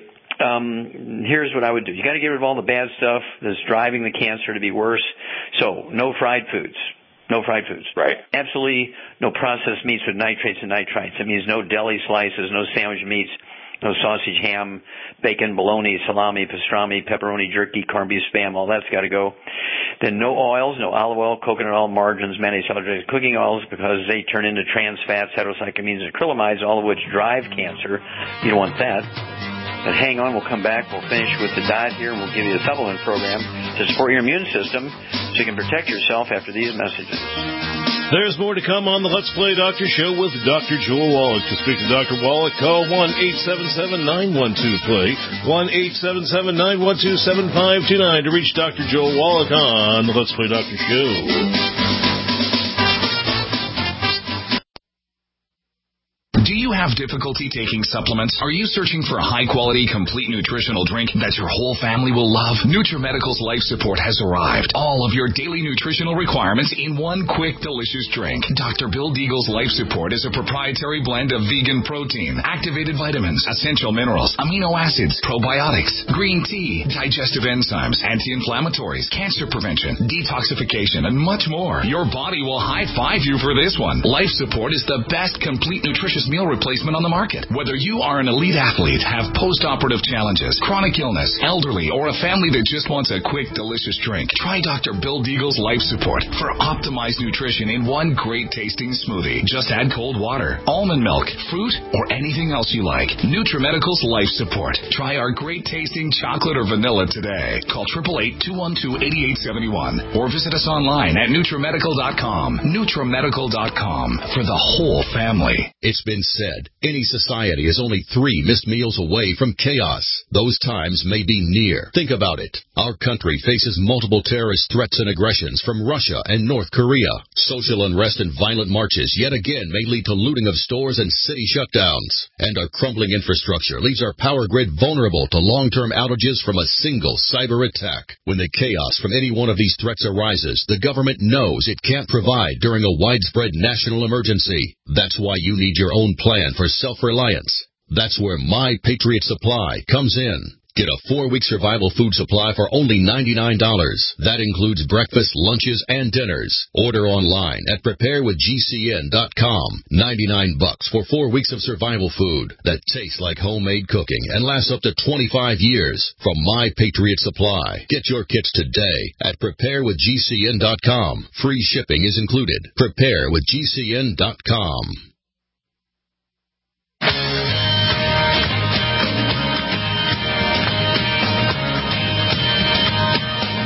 Speaker 2: um, here's what I would do. You got to get rid of all the bad stuff that's driving the cancer to be worse. So no fried foods. No fried foods.
Speaker 13: Right.
Speaker 2: Absolutely no processed meats with nitrates and nitrites. That means no deli slices, no sandwich meats, no sausage, ham, bacon, bologna, salami, pastrami, pepperoni, jerky, corned beef, Spam. All that's got to go. Then no oils, no olive oil, coconut oil, margarines, mayonnaise, salad, cooking oils, because they turn into trans fats, heterocyclamines, and acrylamides, all of which drive cancer. You don't want that. But hang on, we'll come back. We'll finish with the diet here, and we'll give you a supplement program to support your immune system so you can protect yourself after these messages.
Speaker 3: There's more to come on the Let's Play Doctor Show with Doctor Joel Wallach. To speak to Doctor Wallach, call one eight seven seven, nine one two, play, one eight seven seven, nine one two, seven five two nine to reach Doctor Joel Wallach on the Let's Play Doctor Show.
Speaker 14: Do you have difficulty taking supplements? Are you searching for a high-quality, complete nutritional drink that your whole family will love? NutriMedical's Life Support has arrived. All of your daily nutritional requirements in one quick, delicious drink. Doctor Bill Deagle's Life Support is a proprietary blend of vegan protein, activated vitamins, essential minerals, amino acids, probiotics, green tea, digestive enzymes, anti-inflammatories, cancer prevention, detoxification, and much more. Your body will high-five you for this one. Life Support is the best complete nutritious meal replacement on the market. Whether you are an elite athlete, have post-operative challenges, chronic illness, elderly, or a family that just wants a quick, delicious drink, try Doctor Bill Deagle's Life Support for optimized nutrition in one great-tasting smoothie. Just add cold water, almond milk, fruit, or anything else you like. NutriMedical's Life Support. Try our great-tasting chocolate or vanilla today. Call eight eight eight, two one two, eight eight seven one or visit us online at Nutrimedical dot com. Nutrimedical dot com for the whole family.
Speaker 15: It's been said, any society is only three missed meals away from chaos. Those times may be near. Think about it. Our country faces multiple terrorist threats and aggressions from Russia and North Korea. Social unrest and violent marches yet again may lead to looting of stores and city shutdowns. And our crumbling infrastructure leaves our power grid vulnerable to long-term outages from a single cyber attack. When the chaos from any one of these threats arises, the government knows it can't provide during a widespread national emergency. That's why you need your own plan for self-reliance. That's where My Patriot Supply comes in. Get a four-week survival food supply for only ninety-nine dollars. That includes breakfast, lunches, and dinners. Order online at prepare with G C N dot com. ninety-nine bucks for four weeks of survival food that tastes like homemade cooking and lasts up to twenty-five years from My Patriot Supply. Get your kits today at prepare with G C N dot com. Free shipping is included. prepare with G C N dot com.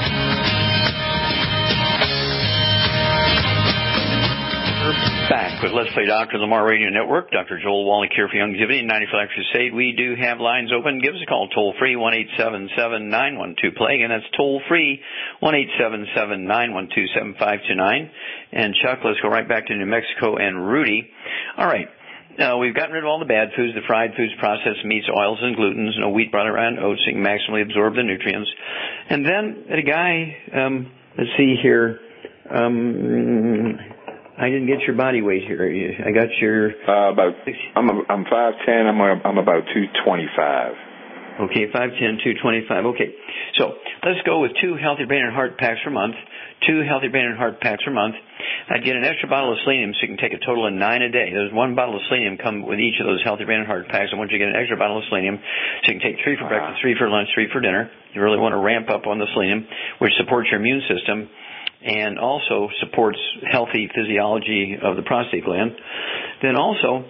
Speaker 2: Back with Let's Play Doctor, Lamar Radio Network. Doctor Joel Wallach here for Youngevity and ninety-five Crusade. We do have lines open. Give us a call toll-free, one eight seven seven, nine one two, play. And that's toll-free, one eight seven seven, nine one two, seven five two nine. And Chuck, let's go right back to New Mexico and Rudy. All right. Uh, we've gotten rid of all the bad foods, the fried foods, processed meats, oils, and glutens, no wheat, butter, and oats, so you can maximally absorb the nutrients. And then a guy, um, let's see here, um, I didn't get your body weight here. I got your...
Speaker 13: Uh, about, I'm, a, I'm five ten, I'm, a, I'm about two twenty-five.
Speaker 2: Okay, five ten, two twenty-five. Okay, so let's go with two Healthy Brain and Heart packs per month. Two Healthy Brain and Heart packs per month. I'd get an extra bottle of selenium so you can take a total of nine a day. There's one bottle of selenium come with each of those Healthy Brain and Heart packs. I want you to get an extra bottle of selenium so you can take three for breakfast, three for lunch, three for dinner. You really want to ramp up on the selenium, which supports your immune system and also supports healthy physiology of the prostate gland. Then also,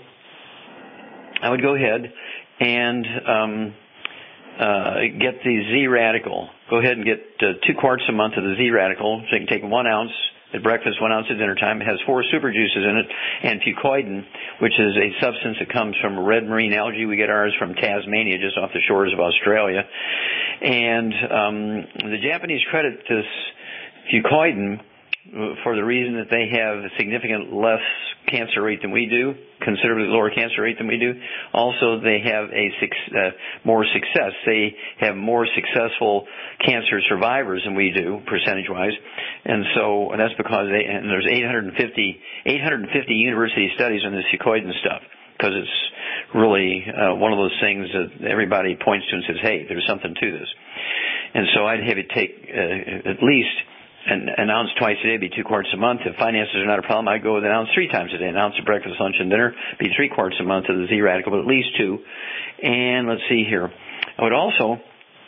Speaker 2: I would go ahead and um, uh, get the Z-Radical. Go ahead and get uh, two quarts a month of the Z-Radical, so you can take one ounce at breakfast, one ounce at dinner time. It has four super juices in it, and fucoidan, which is a substance that comes from red marine algae. We get ours from Tasmania, just off the shores of Australia. And um, the Japanese credit this fucoidan for the reason that they have a significant less cancer rate than we do, considerably lower cancer rate than we do. Also, they have a uh, more success. They have more successful cancer survivors than we do, percentage-wise. And so and that's because they, and there's eight hundred fifty, eight hundred fifty university studies on this fucoidan stuff, because it's really uh, one of those things that everybody points to and says, hey, there's something to this. And so I'd have you take uh, at least An, an ounce twice a day, be two quarts a month. If finances are not a problem, I'd go with an ounce three times a day. An ounce of breakfast, lunch, and dinner, be three quarts a month of the Z-Radical, but at least two. And let's see here. I would also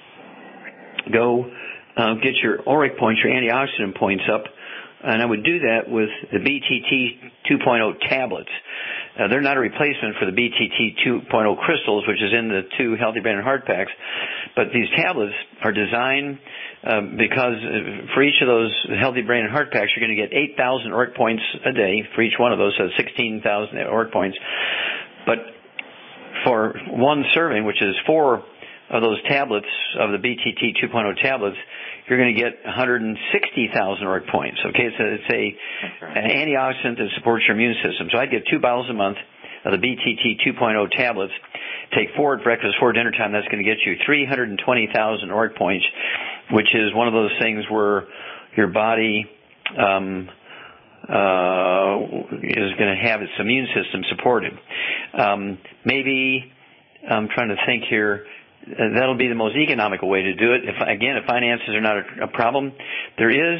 Speaker 2: go uh, get your auric points, your antioxidant points up, and I would do that with the B T T two point oh tablets. Uh, they're not a replacement for the B T T two point oh crystals, which is in the two Healthy Brain and Heart packs, but these tablets are designed Uh, because for each of those Healthy Brain and Heart packs, you're going to get eight thousand auric points a day for each one of those, so sixteen thousand auric points. But for one serving, which is four of those tablets of the B T T two point oh tablets, you're going to get one hundred sixty thousand auric points. Okay, so it's a okay. an antioxidant that supports your immune system. So I'd get two bottles a month of the B T T two point oh tablets. Take four at breakfast, four at dinner time. That's going to get you three hundred twenty thousand auric points, which is one of those things where your body um, uh, is going to have its immune system supported. Um, maybe I'm trying to think here. Uh, that'll be the most economical way to do it. If again, if finances are not a, a problem, there is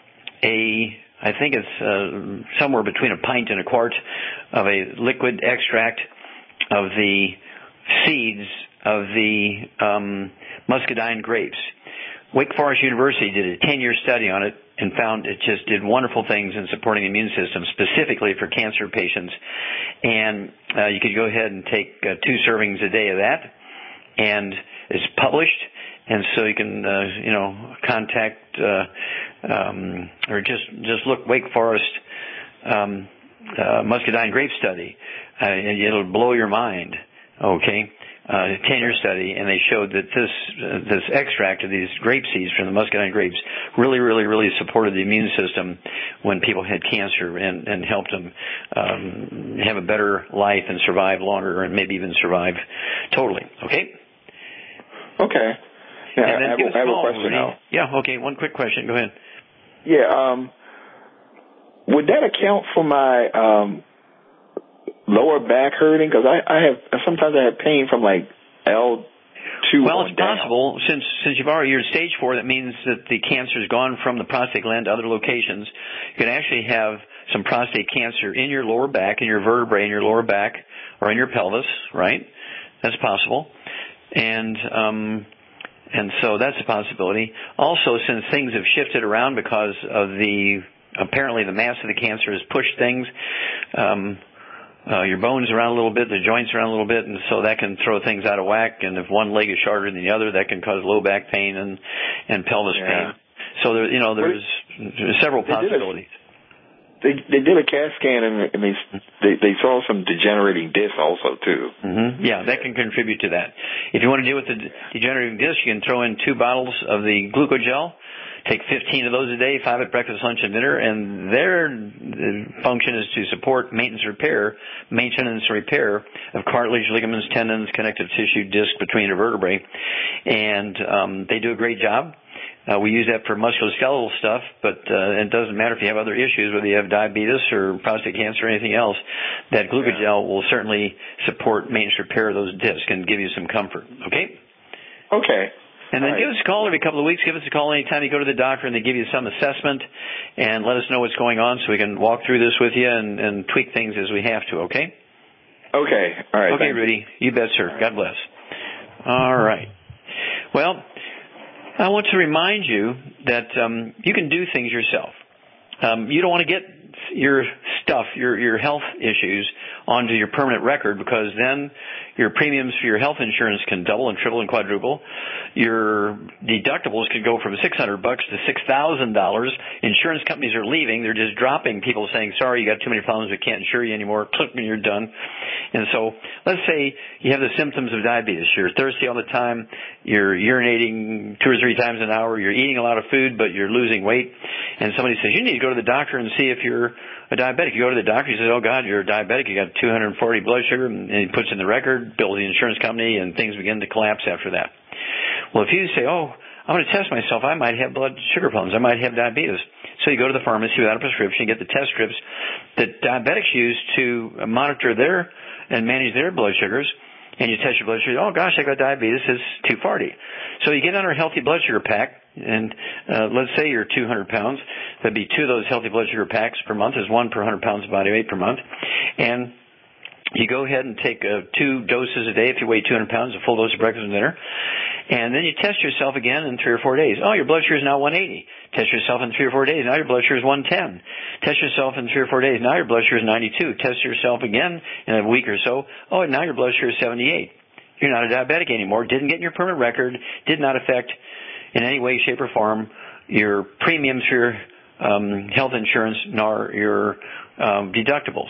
Speaker 2: a I think it's uh, somewhere between a pint and a quart of a liquid extract of the seeds of the um, muscadine grapes. Wake Forest University did a ten-year study on it and found it just did wonderful things in supporting the immune system, specifically for cancer patients. And uh, you could go ahead and take uh, two servings a day of that, and it's published. And so you can, uh, you know, contact uh, um, or just just look Wake Forest um, uh, muscadine grape study, uh, and it'll blow your mind. Okay, uh, ten-year study, and they showed that this uh, this extract of these grape seeds from the muscadine grapes really, really, really supported the immune system when people had cancer, and, and helped them um, have a better life and survive longer, and maybe even survive totally. Okay.
Speaker 13: Okay. Yeah, I, I, have, I have a question now.
Speaker 2: Yeah. Okay. One quick question. Go ahead.
Speaker 13: Yeah. Um, would that account for my um, lower back hurting? Because I, I have sometimes I have pain from like L two.
Speaker 2: Well, it's
Speaker 13: down.
Speaker 2: possible since since you've already you're at stage four. That means that the cancer's gone from the prostate gland to other locations. You can actually have some prostate cancer in your lower back, in your vertebrae, in your lower back, or in your pelvis. Right? That's possible. And um, and so that's a possibility. Also, since things have shifted around because of the apparently the mass of the cancer has pushed things. Um, Uh, your bones around a little bit, the joints around a little bit, and so that can throw things out of whack. And if one leg is shorter than the other, that can cause low back pain and and pelvis
Speaker 13: yeah.
Speaker 2: pain. So there, you know, there's, there's several
Speaker 13: they
Speaker 2: possibilities.
Speaker 13: Did they they did a CAT scan and, and they, they they saw some degenerating disc also too.
Speaker 2: Mm-hmm. Yeah, that can contribute to that. If you want to deal with the degenerating disc, you can throw in two bottles of the glucogel. Take fifteen of those a day, five at breakfast, lunch, and dinner, and their function is to support maintenance repair, maintenance repair of cartilage, ligaments, tendons, connective tissue, disc between the vertebrae, and um, they do a great job. Uh, we use that for musculoskeletal stuff, but uh, it doesn't matter if you have other issues, whether you have diabetes or prostate cancer or anything else. That glucogel will certainly support maintenance repair of those discs and give you some comfort. Okay?
Speaker 13: Okay.
Speaker 2: And then
Speaker 13: All
Speaker 2: give
Speaker 13: right.
Speaker 2: us a call every couple of weeks. Give us a call anytime you go to the doctor and they give you some assessment, and let us know what's going on so we can walk through this with you and, and tweak things as we have to, okay?
Speaker 13: Okay. All right.
Speaker 2: Okay,
Speaker 13: thanks.
Speaker 2: Rudy. You bet, sir. God bless. All right. Well, I want to remind you that um, you can do things yourself. Um, you don't want to get your stuff, your your health issues, onto your permanent record, because then your premiums for your health insurance can double and triple and quadruple. Your deductibles can go from six hundred bucks to six thousand dollars. Insurance companies are leaving; they're just dropping people, saying, "Sorry, you got too many problems. We can't insure you anymore. Click, and you're done." And so, let's say you have the symptoms of diabetes. You're thirsty all the time. You're urinating two or three times an hour. You're eating a lot of food, but you're losing weight. And somebody says, "You need to go to the doctor and see if you're a diabetic." You go to the doctor, he says, "Oh God, you're a diabetic. You got two hundred forty blood sugar," and he puts in the record, bills the insurance company, and things begin to collapse after that. Well, if you say, "Oh, I'm going to test myself. I might have blood sugar problems. I might have diabetes." So you go to the pharmacy without a prescription, get the test strips that diabetics use to monitor their and manage their blood sugars, and you test your blood sugar. "Oh gosh, I got diabetes. It's two forty." So you get on our healthy blood sugar pack, and uh, let's say you're two hundred pounds. That'd be two of those healthy blood sugar packs per month. Is one per one hundred pounds of body weight per month. And you go ahead and take uh, two doses a day if you weigh two hundred pounds, a full dose of breakfast and dinner. And then you test yourself again in three or four days. Oh, your blood sugar is now one eighty. Test yourself in three or four days. Now your blood sugar is one ten. Test yourself in three or four days. Now your blood sugar is ninety-two. Test yourself again in a week or so. Oh, now your blood sugar is seventy-eight. You're not a diabetic anymore. Didn't get in your permanent record. Did not affect in any way, shape, or form your premiums for your um, health insurance nor your um, deductibles.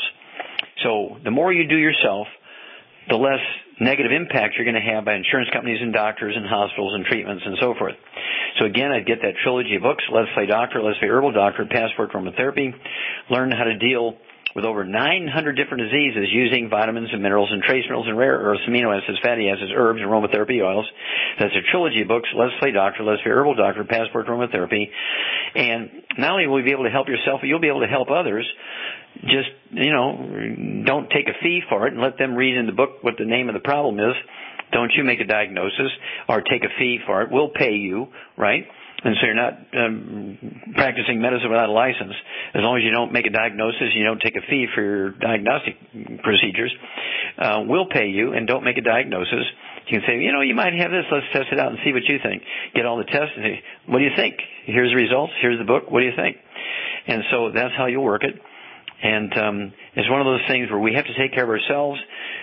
Speaker 2: So the more you do yourself, the less negative impact you're going to have by insurance companies and doctors and hospitals and treatments and so forth. So again, I'd get that trilogy of books, Let's Play Doctor, Let's Play Herbal Doctor, Passport to Aromatherapy. Learn how to deal with over nine hundred different diseases using vitamins and minerals and trace minerals and rare earths, amino acids, fatty acids, herbs, and aromatherapy oils. That's a trilogy of books, Let's Play Doctor, Let's Play Herbal Doctor, Passport to Aromatherapy. And not only will you be able to help yourself, but you'll be able to help others. Just, you know, don't take a fee for it and let them read in the book what the name of the problem is. Don't you make a diagnosis or take a fee for it. We'll pay you, right? And so you're not um, practicing medicine without a license. As long as you don't make a diagnosis, you don't take a fee for your diagnostic procedures, uh, we'll pay you, and don't make a diagnosis. You can say, you know, you might have this. Let's test it out and see what you think. Get all the tests and say, what do you think? Here's the results. Here's the book. What do you think? And so that's how you'll work it. And um, it's one of those things where we have to take care of ourselves.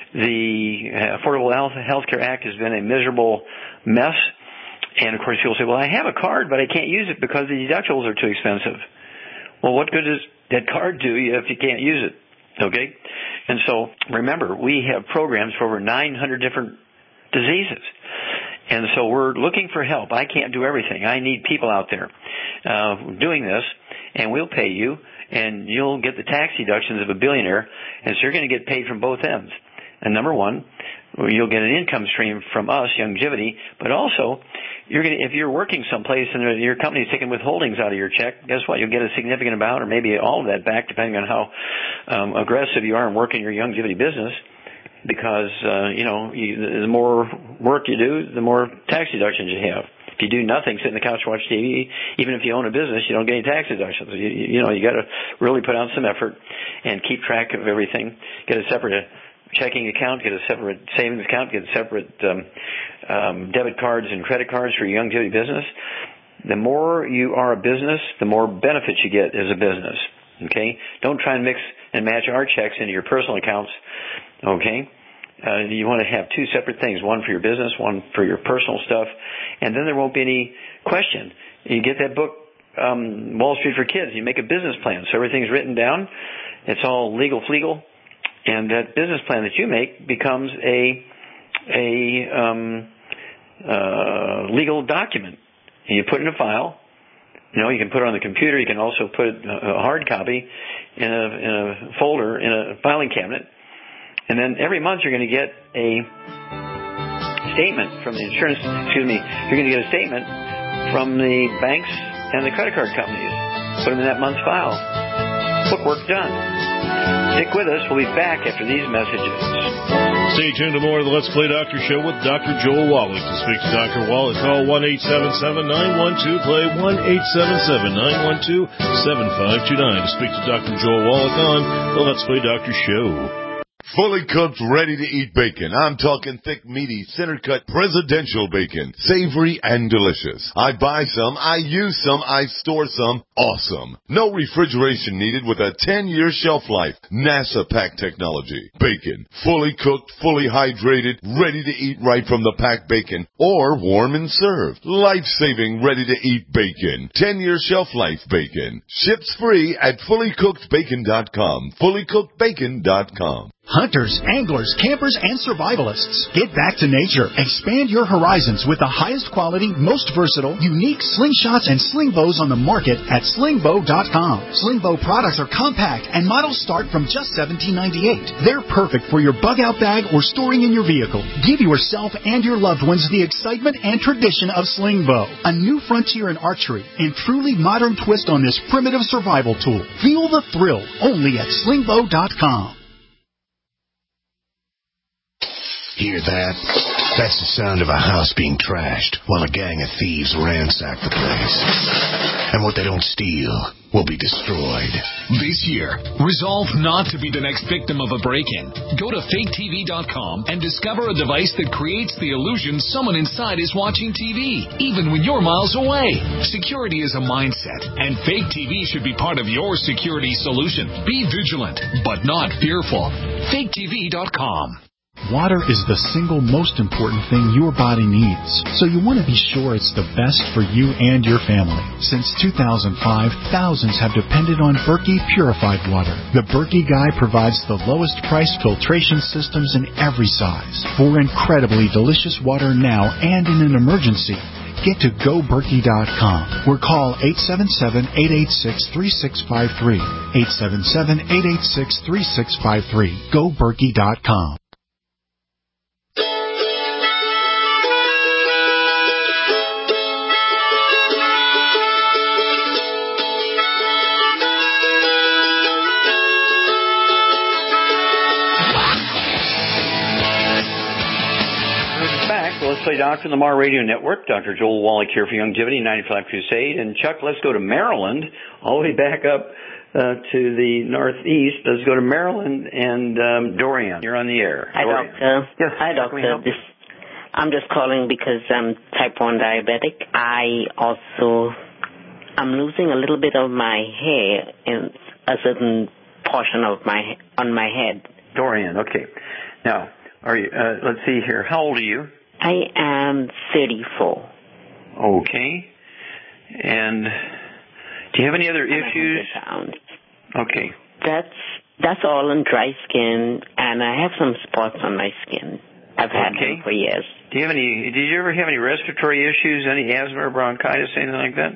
Speaker 2: The Affordable Health Care Act has been a miserable mess. And, of course, people say, well, I have a card, but I can't use it because the deductibles are too expensive. Well, what good does that card do you if you can't use it? Okay? And so, remember, we have programs for over nine hundred different diseases. And so we're looking for help. I can't do everything. I need people out there uh, doing this, and we'll pay you, and you'll get the tax deductions of a billionaire, and so you're going to get paid from both ends. And number one, you'll get an income stream from us, Youngevity, but also, you're going to, if you're working someplace and your company's taking withholdings out of your check, guess what? You'll get a significant amount or maybe all of that back, depending on how um, aggressive you are in working your Youngevity business. Because, uh, you know, you, the more work you do, the more tax deductions you have. If you do nothing, sit on the couch, watch T V, even if you own a business, you don't get any tax deductions. You, you know, you got to really put out some effort and keep track of everything. Get a separate checking account, get a separate savings account, get separate um, um, debit cards and credit cards for your Youngevity business. The more you are a business, the more benefits you get as a business. Okay? Don't try and mix and match our checks into your personal accounts. Okay? Uh, you want to have two separate things, one for your business, one for your personal stuff, and then there won't be any question. You get that book, um, Wall Street for Kids. You make a business plan, so everything's written down. It's all legal, legal, and that business plan that you make becomes a a um, uh, legal document. And you put it in a file. You know, you can put it on the computer. You can also put it, a hard copy in a, in a folder in a filing cabinet. And then every month you're going to get a statement from the insurance. Excuse me. You're going to get a statement from the banks and the credit card companies. Put them in that month's file. Bookwork done. Stick with us. We'll be back after these messages.
Speaker 16: Stay tuned to more of the Let's Play Doctor Show with Doctor Joel Wallach. To speak to Doctor Wallach, call one eight seven seven, nine one two, play, one eight seven seven, nine one two, seven five two nine. To speak to Doctor Joel Wallach on the Let's Play Doctor Show.
Speaker 17: Fully cooked, ready-to-eat bacon. I'm talking thick, meaty, center-cut, presidential bacon. Savory and delicious. I buy some, I use some, I store some. Awesome. No refrigeration needed with a ten-year shelf life. NASA pack technology. Bacon. Fully cooked, fully hydrated, ready to eat right from the packed bacon. Or warm and served. Life-saving, ready-to-eat bacon. ten-year shelf life bacon. Ships free at fully cooked bacon dot com. fully cooked bacon dot com.
Speaker 11: Hunters, anglers, campers, and survivalists. Get back to nature. Expand your horizons with the highest quality, most versatile, unique slingshots and sling bows on the market at sling bow dot com. Sling bow products are compact and models start from just seventeen ninety-eight. They're perfect for your bug-out bag or storing in your vehicle. Give yourself and your loved ones the excitement and tradition of sling bow. A new frontier in archery and truly modern twist on this primitive survival tool. Feel the thrill only at sling bow dot com.
Speaker 1: Hear that? That's the sound of a house being trashed while a gang of thieves ransack the place. And what they don't steal will be destroyed.
Speaker 14: This year, resolve not to be the next victim of a break-in. Go to fake T V dot com and discover a device that creates the illusion someone inside is watching T V, even when you're miles away. Security is a mindset, and Fake T V should be part of your security solution. Be vigilant, but not fearful. fake T V dot com.
Speaker 11: Water is the single most important thing your body needs, so you want to be sure it's the best for you and your family. Since two thousand five, thousands have depended on Berkey purified water. The Berkey Guy provides the lowest price filtration systems in every size for incredibly delicious water now and in an emergency. Get to go berkey dot com or call eight seven seven, eight eight six, three six five three. eight seven seven, eight eight six, three six five three. go berkey dot com.
Speaker 2: Let's Play Doctor on the Mar Radio Network. Doctor Joel Wallach here for Youngevity, ninety-five Crusade. And Chuck, let's go to Maryland, all the way back up uh, to the northeast. Let's go to Maryland and um, Dorian. You're on the air.
Speaker 18: Hi,
Speaker 2: Dorian.
Speaker 18: Doctor.
Speaker 2: Yes.
Speaker 18: Hi, Doctor. This, I'm just calling because I'm type one diabetic. I also I'm losing a little bit of my hair in a certain portion of my on my head.
Speaker 2: Dorian. Okay. Now, are you? Uh, let's see here. How old are you?
Speaker 18: I am thirty-four.
Speaker 2: Okay. And do you have any other issues?
Speaker 18: Pounds.
Speaker 2: Okay.
Speaker 18: That's that's all on dry skin, and I have some spots on my skin. I've had
Speaker 2: okay.
Speaker 18: them for years.
Speaker 2: Do you have any? Did you ever have any respiratory issues? Any asthma or bronchitis, anything like that?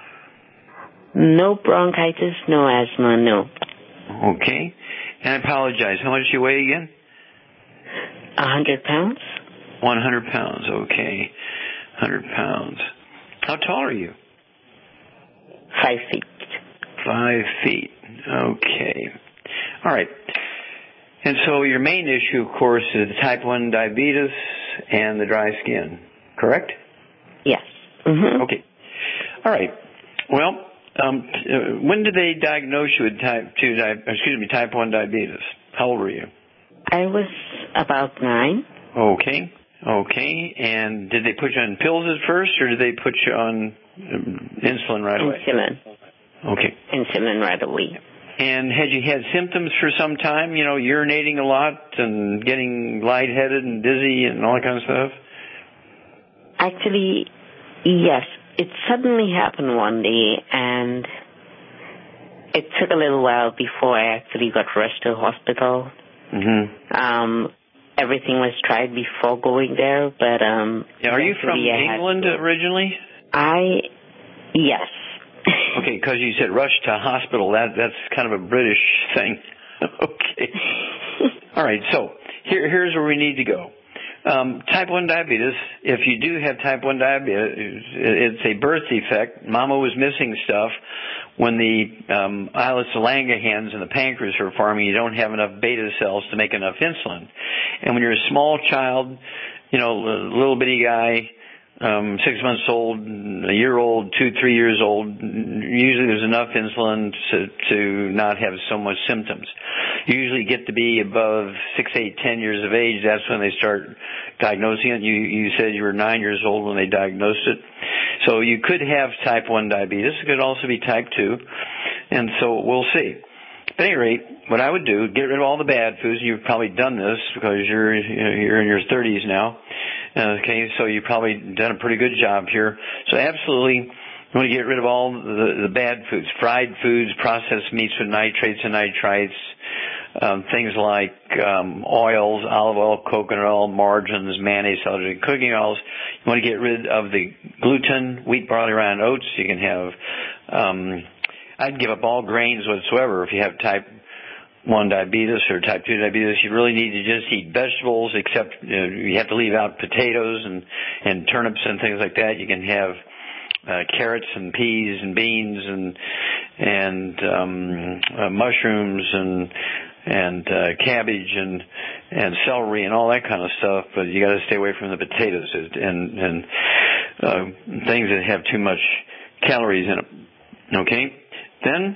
Speaker 18: No bronchitis, no asthma, no.
Speaker 2: Okay. And I apologize. How much do you weigh again?
Speaker 18: A hundred pounds.
Speaker 2: One hundred pounds. Okay. Hundred pounds. How tall are you?
Speaker 18: Five feet.
Speaker 2: Five feet. Okay. All right. And so your main issue, of course, is the type one diabetes and the dry skin, correct?
Speaker 18: Yes. Mm-hmm.
Speaker 2: Okay. All right. Well, um, uh, when did they diagnose you with type two, di- excuse me, type one diabetes? How old were you?
Speaker 18: I was about nine.
Speaker 2: Okay. Okay. And did they put you on pills at first, or did they put you on um, insulin right away?
Speaker 18: Insulin.
Speaker 2: Okay.
Speaker 18: Insulin right away.
Speaker 2: And had you had symptoms for some time, you know, urinating a lot and getting lightheaded and dizzy and all that kind of stuff?
Speaker 18: Actually, yes. it suddenly happened one day, and it took a little while before I actually got rushed to the hospital.
Speaker 2: Mm-hmm.
Speaker 18: Um, everything was tried before going there, but um.
Speaker 2: Now, are you from England originally?
Speaker 18: I, yes.
Speaker 2: Okay, because you said rush to hospital. That that's kind of a British thing. Okay. All right. So here here's where we need to go. Um, type one diabetes. If you do have type one diabetes, it's a birth defect. Mama was missing stuff when the um, islets of Langerhans and the pancreas are forming. You don't have enough beta cells to make enough insulin. And when you're a small child, you know, a little bitty guy, um, six months old, a year old, two, three years old, usually there's enough insulin to, to not have so much symptoms. You usually get to be above six, eight, ten years of age. That's when they start diagnosing it. You, you said you were nine years old when they diagnosed it. So you could have type one diabetes. It could also be type two. And so we'll see. At any rate, what I would do, get rid of all the bad foods. You've probably done this because you're, you know, you're in your thirties now. Okay, so you've probably done a pretty good job here. So absolutely, you want to get rid of all the, the bad foods, fried foods, processed meats with nitrates and nitrites, um, things like um, oils, olive oil, coconut oil, margarines, mayonnaise, celery, cooking oils. You want to get rid of the gluten, wheat, barley, rye, and oats. You can have, um, I'd give up all grains whatsoever if you have type one diabetes or type two diabetes. You really need to just eat vegetables, except you know, you have to leave out potatoes and, and turnips and things like that. You can have uh, carrots and peas and beans and and um, uh, mushrooms and and uh, cabbage and and celery and all that kind of stuff. But you got to stay away from the potatoes and and uh, things that have too much calories in them. Okay, then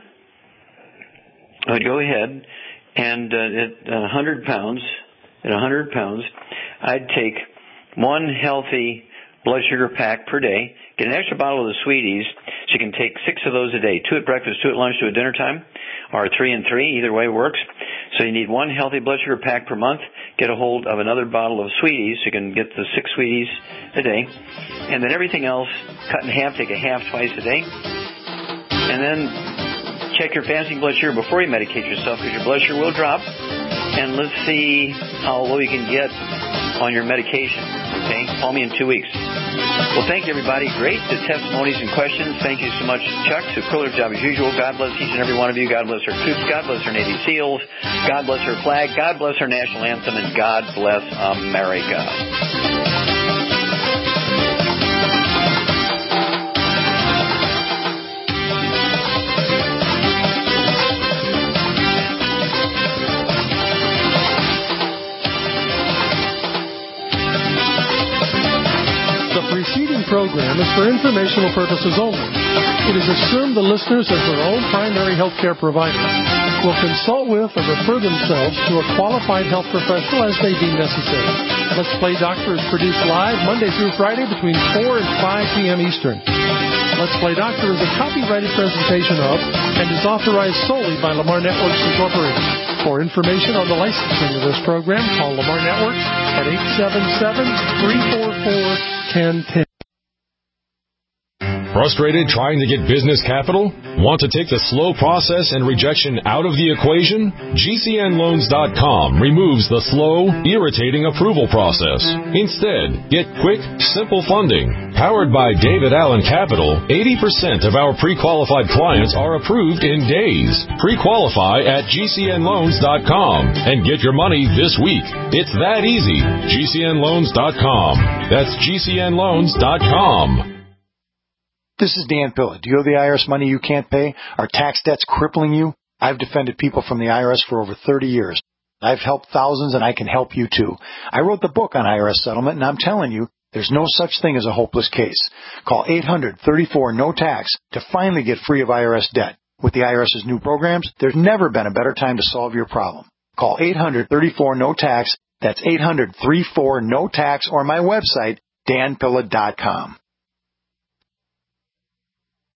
Speaker 2: I would go ahead and uh, at one hundred pounds, at one hundred pounds, I'd take one healthy blood sugar pack per day, get an extra bottle of the Sweeties, so you can take six of those a day, two at breakfast, two at lunch, two at dinner time, or three and three, either way works. So you need one healthy blood sugar pack per month, get a hold of another bottle of Sweeties, so you can get the six Sweeties a day, and then everything else, cut in half, take a half twice a day, and then check your fasting blood sugar before you medicate yourself, because your blood sugar will drop. And let's see how low you can get on your medication. Okay? Call me in two weeks. Well, thank you, everybody. Great. The testimonies and questions. Thank you so much, Chuck. Superlative job as usual. God bless each and every one of you. God bless our troops. God bless our Navy SEALs. God bless our flag. God bless our national anthem. And God bless America.
Speaker 7: Program is for informational purposes only. It is assumed the listeners, as their own primary health care provider, will consult with or refer themselves to a qualified health professional as they deem necessary. Let's Play Doctor is produced live Monday through Friday between four and five p.m. Eastern. Let's Play Doctor is a copyrighted presentation of and is authorized solely by Lamar Networks Incorporated. For information on the licensing of this program, call Lamar Networks at eight seven seven, three four four, one zero one zero.
Speaker 19: Frustrated trying to get business capital? Want to take the slow process and rejection out of the equation? G C N loans dot com removes the slow, irritating approval process. Instead, get quick, simple funding. Powered by David Allen Capital, eighty percent of our pre-qualified clients are approved in days. Pre-qualify at G C N loans dot com and get your money this week. It's that easy. G C N loans dot com. That's G C N loans dot com.
Speaker 20: This is Dan Pilla. Do you owe the I R S money you can't pay? Are tax debts crippling you? I've defended people from the I R S for over thirty years. I've helped thousands, and I can help you too. I wrote the book on I R S settlement, and I'm telling you, there's no such thing as a hopeless case. Call eight hundred, thirty-four, no tax to finally get free of I R S debt. With the IRS's new programs, there's never been a better time to solve your problem. Call eight hundred, thirty-four, no tax. That's eight hundred, thirty-four, no tax, or my website, dan pilla dot com.